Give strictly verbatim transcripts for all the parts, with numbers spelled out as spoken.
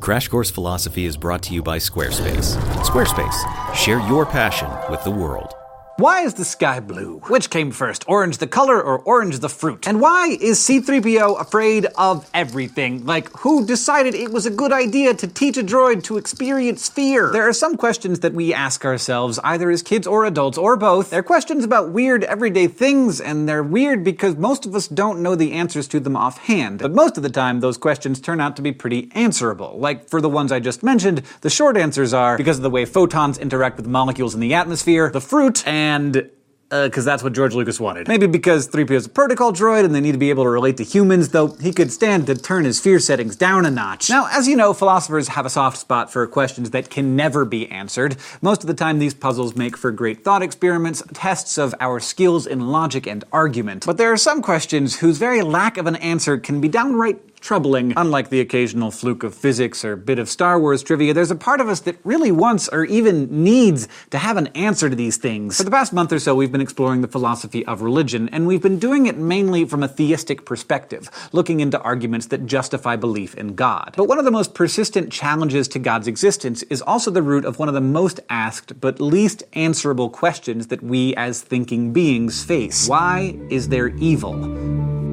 Crash Course Philosophy is brought to you by Squarespace. Squarespace, share your passion with the world. Why is the sky blue? Which came first, orange the color or orange the fruit? And why is C three P O afraid of everything? Like, who decided it was a good idea to teach a droid to experience fear? There are some questions that we ask ourselves, either as kids or adults, or both. They're questions about weird everyday things, and they're weird because most of us don't know the answers to them offhand. But most of the time, those questions turn out to be pretty answerable. Like, for the ones I just mentioned, the short answers are because of the way photons interact with molecules in the atmosphere, the fruit, and And, uh, because that's what George Lucas wanted. Maybe because three P O is a protocol droid and they need to be able to relate to humans, though he could stand to turn his fear settings down a notch. Now, as you know, philosophers have a soft spot for questions that can never be answered. Most of the time, these puzzles make for great thought experiments, tests of our skills in logic and argument. But there are some questions whose very lack of an answer can be downright troubling. Unlike the occasional fluke of physics or bit of Star Wars trivia, there's a part of us that really wants or even needs to have an answer to these things. For the past month or so, we've been exploring the philosophy of religion, and we've been doing it mainly from a theistic perspective, looking into arguments that justify belief in God. But one of the most persistent challenges to God's existence is also the root of one of the most asked but least answerable questions that we as thinking beings face. Why is there evil?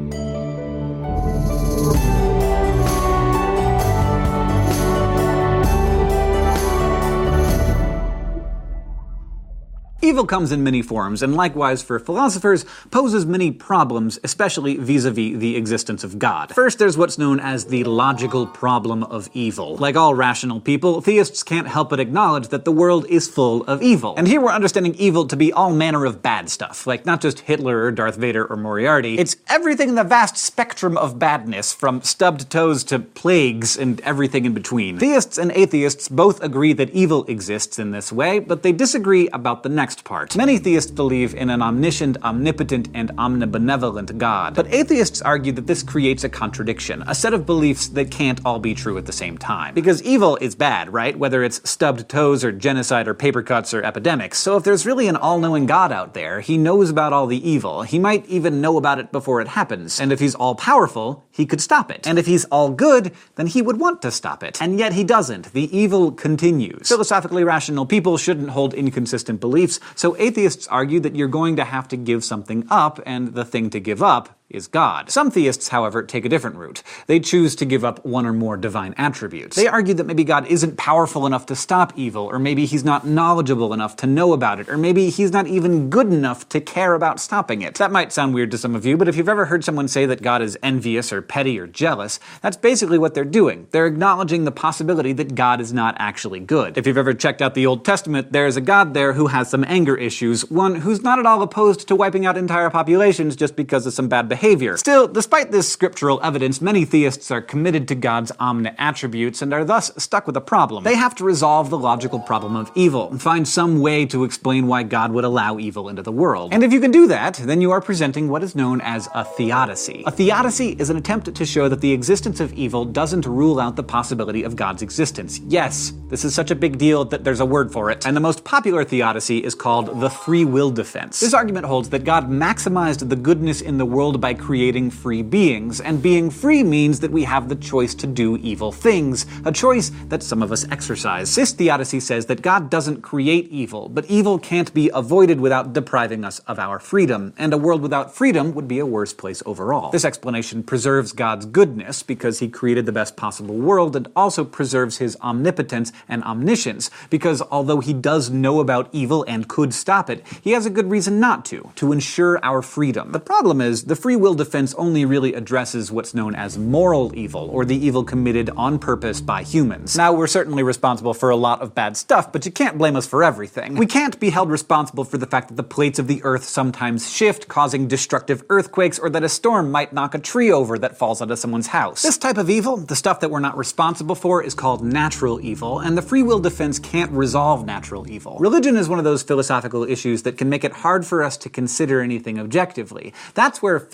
Evil comes in many forms, and likewise for philosophers, poses many problems, especially vis-a-vis the existence of God. First, there's what's known as the logical problem of evil. Like all rational people, theists can't help but acknowledge that the world is full of evil. And here we're understanding evil to be all manner of bad stuff, like not just Hitler or Darth Vader or Moriarty. It's everything in the vast spectrum of badness, from stubbed toes to plagues and everything in between. Theists and atheists both agree that evil exists in this way, but they disagree about the next part. Many theists believe in an omniscient, omnipotent, and omnibenevolent God. But atheists argue that this creates a contradiction, a set of beliefs that can't all be true at the same time. Because evil is bad, right? Whether it's stubbed toes or genocide or paper cuts or epidemics. So if there's really an all-knowing God out there, he knows about all the evil. He might even know about it before it happens. And if he's all-powerful, he could stop it. And if he's all good, then he would want to stop it. And yet he doesn't. The evil continues. Philosophically rational people shouldn't hold inconsistent beliefs, so atheists argue that you're going to have to give something up, and the thing to give up is God. Some theists, however, take a different route. They choose to give up one or more divine attributes. They argue that maybe God isn't powerful enough to stop evil, or maybe he's not knowledgeable enough to know about it, or maybe he's not even good enough to care about stopping it. That might sound weird to some of you, but if you've ever heard someone say that God is envious or petty or jealous, that's basically what they're doing. They're acknowledging the possibility that God is not actually good. If you've ever checked out the Old Testament, there's a God there who has some anger issues, one who's not at all opposed to wiping out entire populations just because of some bad behavior. Behavior. Still, despite this scriptural evidence, many theists are committed to God's omni-attributes and are thus stuck with a problem. They have to resolve the logical problem of evil and find some way to explain why God would allow evil into the world. And if you can do that, then you are presenting what is known as a theodicy. A theodicy is an attempt to show that the existence of evil doesn't rule out the possibility of God's existence. Yes, this is such a big deal that there's a word for it. And the most popular theodicy is called the free will defense. This argument holds that God maximized the goodness in the world by creating free beings, and being free means that we have the choice to do evil things, a choice that some of us exercise. This theodicy says that God doesn't create evil, but evil can't be avoided without depriving us of our freedom, and a world without freedom would be a worse place overall. This explanation preserves God's goodness because he created the best possible world, and also preserves his omnipotence and omniscience, because although he does know about evil and could stop it, he has a good reason not to, to ensure our freedom. The problem is, the free will defense only really addresses what's known as moral evil, or the evil committed on purpose by humans. Now, we're certainly responsible for a lot of bad stuff, but you can't blame us for everything. We can't be held responsible for the fact that the plates of the earth sometimes shift, causing destructive earthquakes, or that a storm might knock a tree over that falls onto someone's house. This type of evil, the stuff that we're not responsible for, is called natural evil, and the free will defense can't resolve natural evil. Religion is one of those philosophical issues that can make it hard for us to consider anything objectively. That's where fiction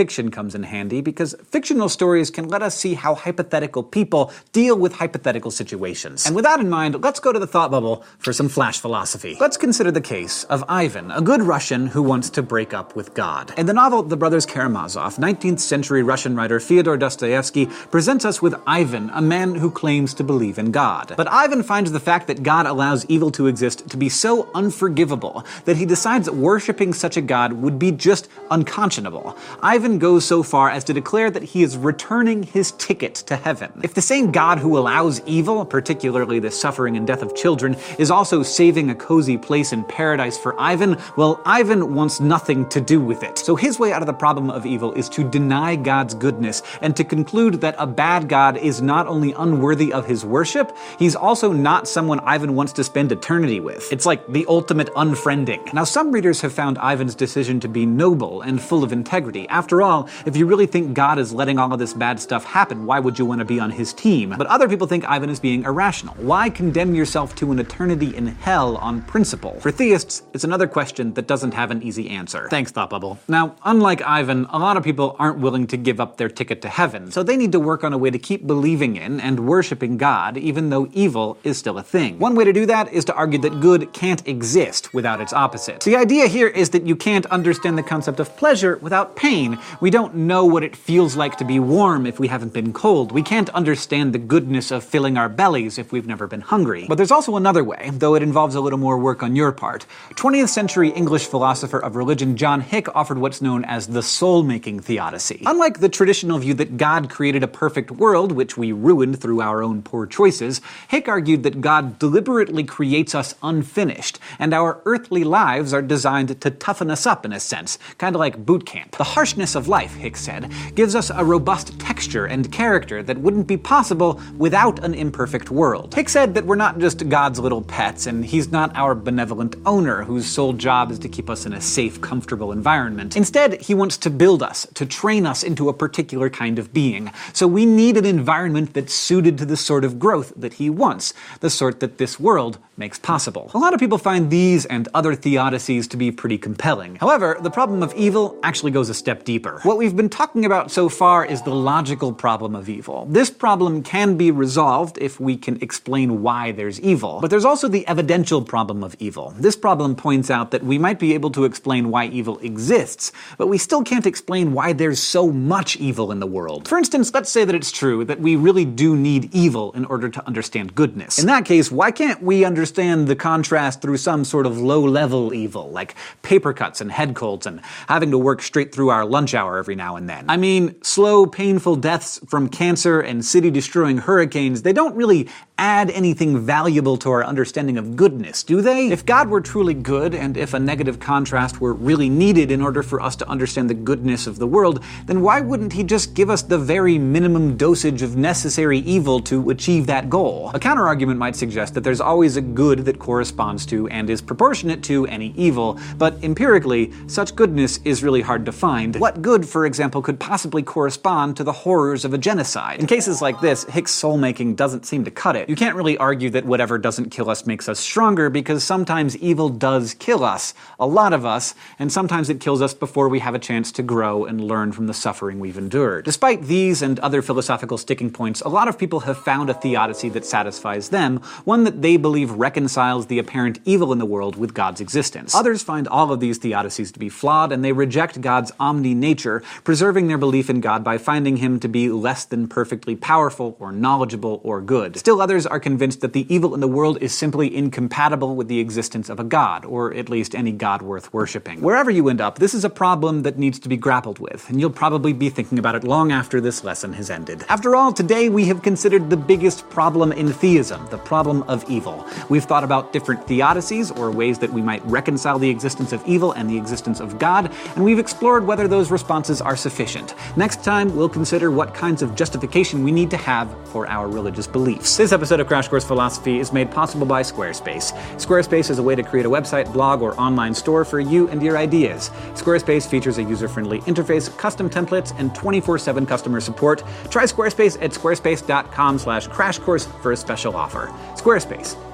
fiction comes in handy, because fictional stories can let us see how hypothetical people deal with hypothetical situations. And with that in mind, let's go to the thought bubble for some flash philosophy. Let's consider the case of Ivan, a good Russian who wants to break up with God. In the novel The Brothers Karamazov, nineteenth century Russian writer Fyodor Dostoevsky presents us with Ivan, a man who claims to believe in God. But Ivan finds the fact that God allows evil to exist to be so unforgivable that he decides that worshipping such a God would be just unconscionable. Ivan goes so far as to declare that he is returning his ticket to heaven. If the same God who allows evil, particularly the suffering and death of children, is also saving a cozy place in paradise for Ivan, well, Ivan wants nothing to do with it. So his way out of the problem of evil is to deny God's goodness and to conclude that a bad God is not only unworthy of his worship, he's also not someone Ivan wants to spend eternity with. It's like the ultimate unfriending. Now, some readers have found Ivan's decision to be noble and full of integrity. After all, if you really think God is letting all of this bad stuff happen, why would you want to be on his team? But other people think Ivan is being irrational. Why condemn yourself to an eternity in hell on principle? For theists, it's another question that doesn't have an easy answer. Thanks, Thought Bubble. Now, unlike Ivan, a lot of people aren't willing to give up their ticket to heaven, so they need to work on a way to keep believing in and worshiping God, even though evil is still a thing. One way to do that is to argue that good can't exist without its opposite. The idea here is that you can't understand the concept of pleasure without pain. We don't know what it feels like to be warm if we haven't been cold. We can't understand the goodness of filling our bellies if we've never been hungry. But there's also another way, though it involves a little more work on your part. twentieth century English philosopher of religion John Hick offered what's known as the soul-making theodicy. Unlike the traditional view that God created a perfect world, which we ruined through our own poor choices, Hick argued that God deliberately creates us unfinished, and our earthly lives are designed to toughen us up in a sense, kind of like boot camp. The harshness of life, Hick said, gives us a robust texture and character that wouldn't be possible without an imperfect world. Hick said that we're not just God's little pets, and he's not our benevolent owner whose sole job is to keep us in a safe, comfortable environment. Instead, he wants to build us, to train us into a particular kind of being. So we need an environment that's suited to the sort of growth that he wants, the sort that this world makes possible. A lot of people find these and other theodicies to be pretty compelling. However, the problem of evil actually goes a step deeper. What we've been talking about so far is the logical problem of evil. This problem can be resolved if we can explain why there's evil. But there's also the evidential problem of evil. This problem points out that we might be able to explain why evil exists, but we still can't explain why there's so much evil in the world. For instance, let's say that it's true that we really do need evil in order to understand goodness. In that case, why can't we understand the contrast through some sort of low-level evil, like paper cuts and head colds and having to work straight through our lunch hour every now and then? I mean, slow, painful deaths from cancer and city-destroying hurricanes, they don't really add anything valuable to our understanding of goodness, do they? If God were truly good, and if a negative contrast were really needed in order for us to understand the goodness of the world, then why wouldn't he just give us the very minimum dosage of necessary evil to achieve that goal? A counterargument might suggest that there's always a good that corresponds to and is proportionate to any evil, but empirically, such goodness is really hard to find. What good, for example, could possibly correspond to the horrors of a genocide? In cases like this, Hick's soul-making doesn't seem to cut it. You can't really argue that whatever doesn't kill us makes us stronger, because sometimes evil does kill us, a lot of us, and sometimes it kills us before we have a chance to grow and learn from the suffering we've endured. Despite these and other philosophical sticking points, a lot of people have found a theodicy that satisfies them, one that they believe reconciles the apparent evil in the world with God's existence. Others find all of these theodicies to be flawed, and they reject God's omni-nature, preserving their belief in God by finding him to be less than perfectly powerful or knowledgeable or good. Still others are convinced that the evil in the world is simply incompatible with the existence of a god, or at least any god worth worshipping. Wherever you end up, this is a problem that needs to be grappled with, and you'll probably be thinking about it long after this lesson has ended. After all, today we have considered the biggest problem in theism, the problem of evil. We've thought about different theodicies, or ways that we might reconcile the existence of evil and the existence of God, and we've explored whether those responses are sufficient. Next time, we'll consider what kinds of justification we need to have for our religious beliefs. This episode of Crash Course Philosophy is made possible by Squarespace. Squarespace is a way to create a website, blog, or online store for you and your ideas. Squarespace features a user-friendly interface, custom templates, and twenty-four seven customer support. Try Squarespace at squarespace dot com slash crash course for a special offer. Squarespace.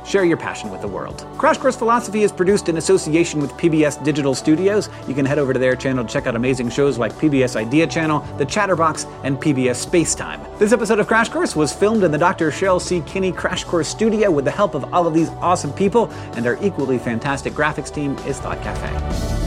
Share your passion with the world. Crash Course Philosophy is produced in association with P B S Digital Studios. You can head over to their channel to check out amazing shows like P B S Idea Channel, The Chatterbox, and P B S Spacetime. This episode of Crash Course was filmed in the Doctor Cheryl C. Kinney Crash Course studio with the help of all of these awesome people, and our equally fantastic graphics team is Thought Cafe.